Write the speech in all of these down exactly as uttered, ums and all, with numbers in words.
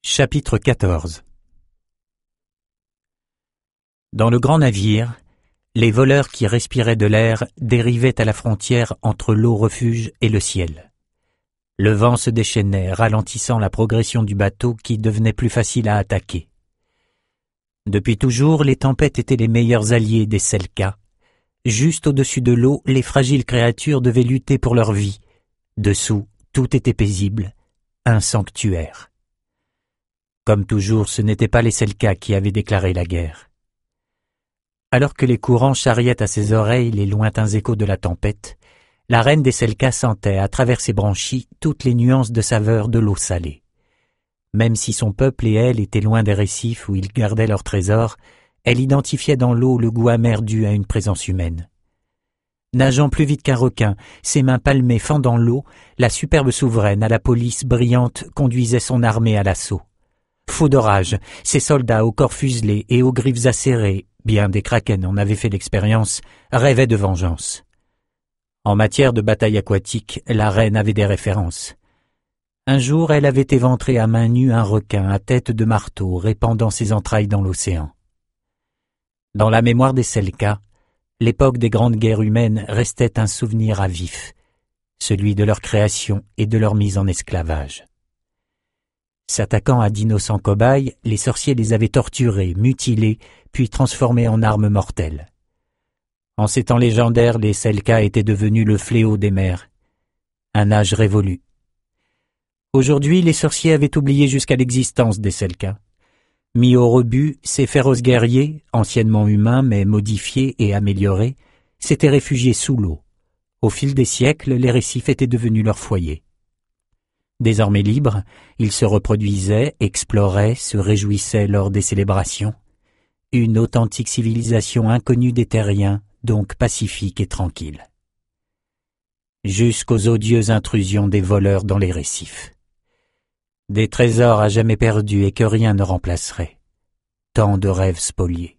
Chapitre quatorze. Dans le grand navire, les voleurs qui respiraient de l'air dérivaient à la frontière entre l'eau refuge et le ciel. Le vent se déchaînait, ralentissant la progression du bateau qui devenait plus facile à attaquer. Depuis toujours, les tempêtes étaient les meilleurs alliés des Selka. Juste au-dessus de l'eau, les fragiles créatures devaient lutter pour leur vie. Dessous, tout était paisible, un sanctuaire. Comme toujours, ce n'étaient pas les Selka qui avaient déclaré la guerre. Alors que les courants charriaient à ses oreilles les lointains échos de la tempête, la reine des Selka sentait à travers ses branchies toutes les nuances de saveur de l'eau salée. Même si son peuple et elle étaient loin des récifs où ils gardaient leurs trésors, elle identifiait dans l'eau le goût amer dû à une présence humaine. Nageant plus vite qu'un requin, ses mains palmées fendant l'eau, la superbe souveraine à la police brillante conduisait son armée à l'assaut. Fou de rage, ses soldats au corps fuselés et aux griffes acérées, bien des kraken en avaient fait l'expérience, rêvaient de vengeance. En matière de bataille aquatique, la reine avait des références. Un jour, elle avait éventré à main nue un requin à tête de marteau répandant ses entrailles dans l'océan. Dans la mémoire des Selka, l'époque des grandes guerres humaines restait un souvenir à vif, celui de leur création et de leur mise en esclavage. S'attaquant à d'innocents cobayes, les sorciers les avaient torturés, mutilés, puis transformés en armes mortelles. En ces temps légendaires, les Selka étaient devenus le fléau des mers. Un âge révolu. Aujourd'hui, les sorciers avaient oublié jusqu'à l'existence des Selka. Mis au rebut, ces féroces guerriers, anciennement humains mais modifiés et améliorés, s'étaient réfugiés sous l'eau. Au fil des siècles, les récifs étaient devenus leur foyer. Désormais libres, ils se reproduisaient, exploraient, se réjouissaient lors des célébrations. Une authentique civilisation inconnue des terriens, donc pacifique et tranquille. Jusqu'aux odieuses intrusions des voleurs dans les récifs. Des trésors à jamais perdus et que rien ne remplacerait. Tant de rêves spoliés.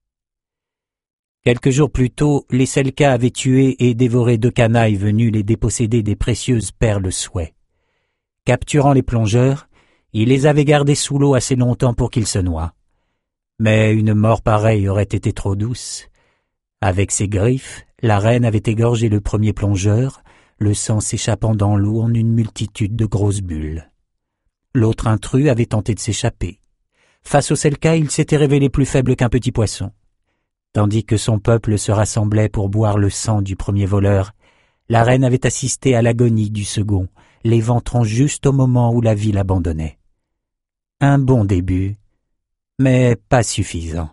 Quelques jours plus tôt, les Selka avaient tué et dévoré deux canailles venus les déposséder des précieuses perles souhait. Capturant les plongeurs, il les avait gardés sous l'eau assez longtemps pour qu'ils se noient. Mais une mort pareille aurait été trop douce. Avec ses griffes, la reine avait égorgé le premier plongeur, le sang s'échappant dans l'eau en une multitude de grosses bulles. L'autre intrus avait tenté de s'échapper. Face au Selka, il s'était révélé plus faible qu'un petit poisson. Tandis que son peuple se rassemblait pour boire le sang du premier voleur, la reine avait assisté à l'agonie du second, l'éventrant juste au moment où la vie l'abandonnait. Un bon début, mais pas suffisant.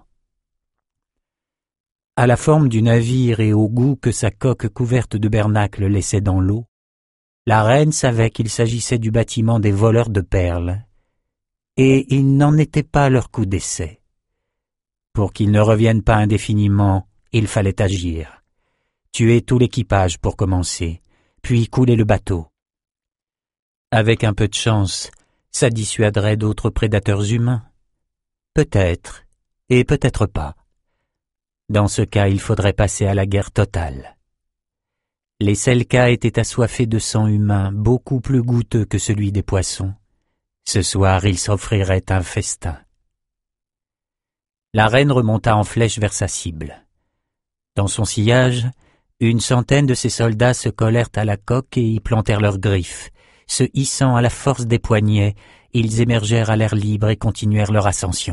À la forme du navire et au goût que sa coque couverte de bernacles laissait dans l'eau, la reine savait qu'il s'agissait du bâtiment des voleurs de perles, et il n'en était pas leur coup d'essai. Pour qu'ils ne reviennent pas indéfiniment, il fallait agir. Tuer tout l'équipage pour commencer, puis couler le bateau. Avec un peu de chance, ça dissuaderait d'autres prédateurs humains. Peut-être, et peut-être pas. Dans ce cas, il faudrait passer à la guerre totale. Les Selka étaient assoiffés de sang humain beaucoup plus goûteux que celui des poissons. Ce soir, ils s'offriraient un festin. La reine remonta en flèche vers sa cible. Dans son sillage, une centaine de ses soldats se collèrent à la coque et y plantèrent leurs griffes. Se hissant à la force des poignets, ils émergèrent à l'air libre et continuèrent leur ascension.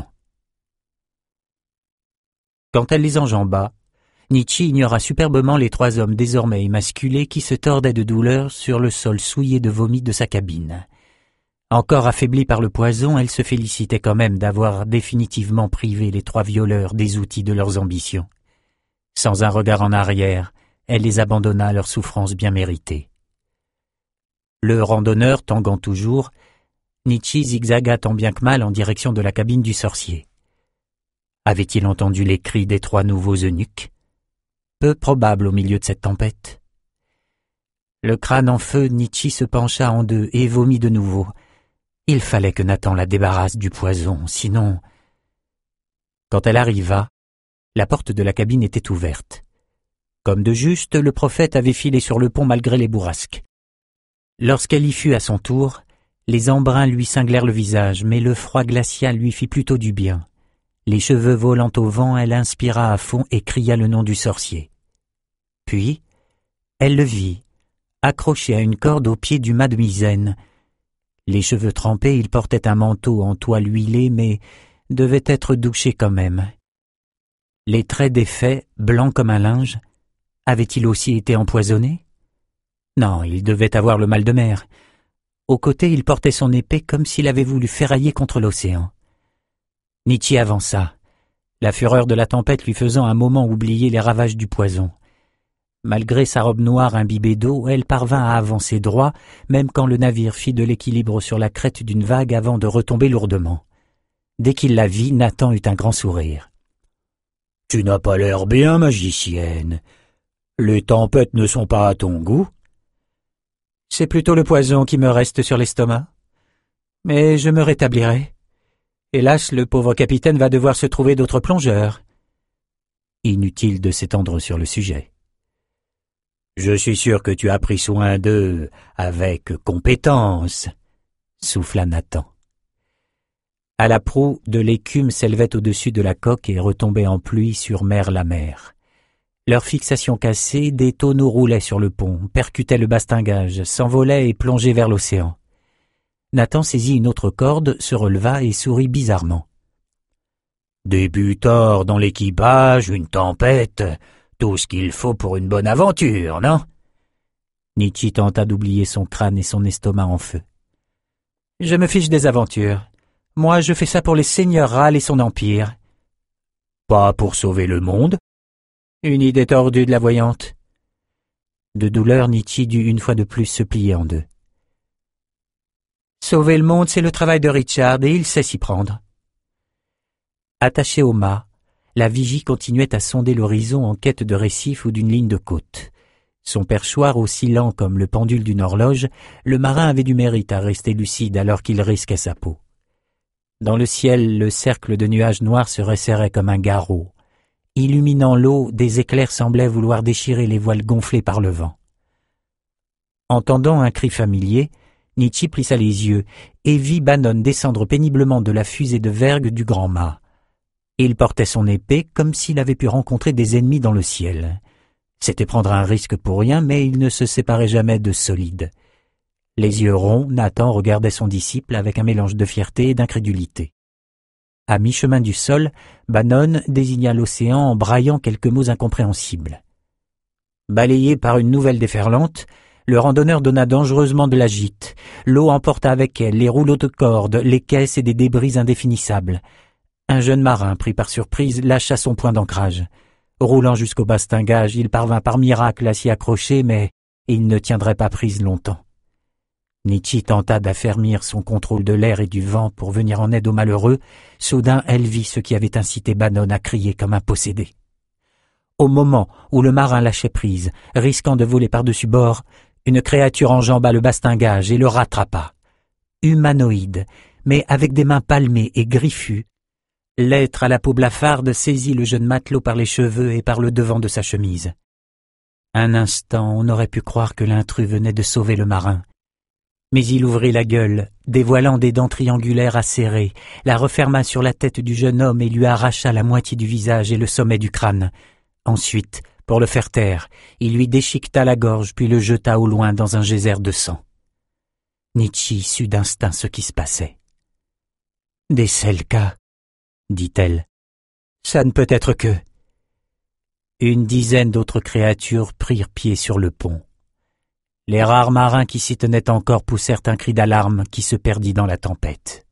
Quand elle les enjamba, Nietzsche ignora superbement les trois hommes désormais émasculés qui se tordaient de douleur sur le sol souillé de vomi de sa cabine. Encore affaiblie par le poison, elle se félicitait quand même d'avoir définitivement privé les trois violeurs des outils de leurs ambitions. Sans un regard en arrière, elle les abandonna à leurs souffrances bien méritées. Le randonneur tanguant toujours, Nietzsche zigzaga tant bien que mal en direction de la cabine du sorcier. Avait-il entendu les cris des trois nouveaux eunuques? Peu probable au milieu de cette tempête. Le crâne en feu, Nietzsche se pencha en deux et vomit de nouveau. Il fallait que Nathan la débarrasse du poison, sinon... Quand elle arriva, la porte de la cabine était ouverte. Comme de juste, le prophète avait filé sur le pont malgré les bourrasques. Lorsqu'elle y fut à son tour, Les embruns lui cinglèrent le visage, mais le froid glacial lui fit plutôt du bien. Les cheveux volant au vent, elle inspira à fond et cria le nom du sorcier. Puis, elle le vit, accroché à une corde au pied du mât de misaine. Les cheveux trempés, il portait un manteau en toile huilée, mais devait être douché quand même. Les traits défaits, blancs comme un linge, avaient-ils aussi été empoisonnés? Non, il devait avoir le mal de mer. Au côté, il portait son épée comme s'il avait voulu ferrailler contre l'océan. Nietzsche avança, la fureur de la tempête lui faisant un moment oublier les ravages du poison. Malgré sa robe noire imbibée d'eau, elle parvint à avancer droit, même quand le navire fit de l'équilibre sur la crête d'une vague avant de retomber lourdement. Dès qu'il la vit, Nathan eut un grand sourire. « Tu n'as pas l'air bien, magicienne. Les tempêtes ne sont pas à ton goût. » C'est plutôt le poison qui me reste sur l'estomac. Mais je me rétablirai. Hélas, le pauvre capitaine va devoir se trouver d'autres plongeurs. Inutile de s'étendre sur le sujet. Je suis sûr que tu as pris soin d'eux avec compétence, souffla Nathan. À la proue, de l'écume s'élevait au-dessus de la coque et retombait en pluie sur mer la mer. Leur fixation cassée, des tonneaux roulaient sur le pont, percutaient le bastingage, s'envolaient et plongeaient vers l'océan. Nathan saisit une autre corde, se releva et sourit bizarrement. « Des butords dans l'équipage, une tempête, tout ce qu'il faut pour une bonne aventure, non ?» Nietzsche tenta d'oublier son crâne et son estomac en feu. « Je me fiche des aventures. Moi, je fais ça pour les seigneurs Ral et son empire. »« Pas pour sauver le monde ?» Une idée tordue de la voyante. De douleur, Nietzsche dut une fois de plus se plier en deux. Sauver le monde, c'est le travail de Richard, et il sait s'y prendre. Attachée au mât, la vigie continuait à sonder l'horizon en quête de récifs ou d'une ligne de côte. Son perchoir oscillant comme le pendule d'une horloge, le marin avait du mérite à rester lucide alors qu'il risquait sa peau. Dans le ciel, le cercle de nuages noirs se resserrait comme un garrot. Illuminant l'eau, des éclairs semblaient vouloir déchirer les voiles gonflées par le vent. Entendant un cri familier, Nietzsche plissa les yeux et vit Bannon descendre péniblement de la fusée de vergue du grand mât. Il portait son épée comme s'il avait pu rencontrer des ennemis dans le ciel. C'était prendre un risque pour rien, mais il ne se séparait jamais de solide. Les yeux ronds, Nathan regardait son disciple avec un mélange de fierté et d'incrédulité. À mi-chemin du sol, Bannon désigna l'océan en braillant quelques mots incompréhensibles. Balayé par une nouvelle déferlante, le randonneur donna dangereusement de la gîte. L'eau emporta avec elle les rouleaux de cordes, les caisses et des débris indéfinissables. Un jeune marin, pris par surprise, lâcha son point d'ancrage. Roulant jusqu'au bastingage, il parvint par miracle à s'y accrocher, mais il ne tiendrait pas prise longtemps. Nietzsche tenta d'affermir son contrôle de l'air et du vent pour venir en aide aux malheureux. Soudain, elle vit ce qui avait incité Bannon à crier comme un possédé. Au moment où le marin lâchait prise, risquant de voler par-dessus bord, une créature enjamba le bastingage et le rattrapa. Humanoïde, mais avec des mains palmées et griffues, l'être à la peau blafarde saisit le jeune matelot par les cheveux et par le devant de sa chemise. Un instant, on aurait pu croire que l'intrus venait de sauver le marin. Mais il ouvrit la gueule, dévoilant des dents triangulaires acérées, la referma sur la tête du jeune homme et lui arracha la moitié du visage et le sommet du crâne. Ensuite, pour le faire taire, il lui déchiqueta la gorge puis le jeta au loin dans un geyser de sang. Nietzsche sut d'instinct ce qui se passait. « Des Selka, dit-elle. Ça ne peut être que... » Une dizaine d'autres créatures prirent pied sur le pont. Les rares marins qui s'y tenaient encore poussèrent un cri d'alarme qui se perdit dans la tempête.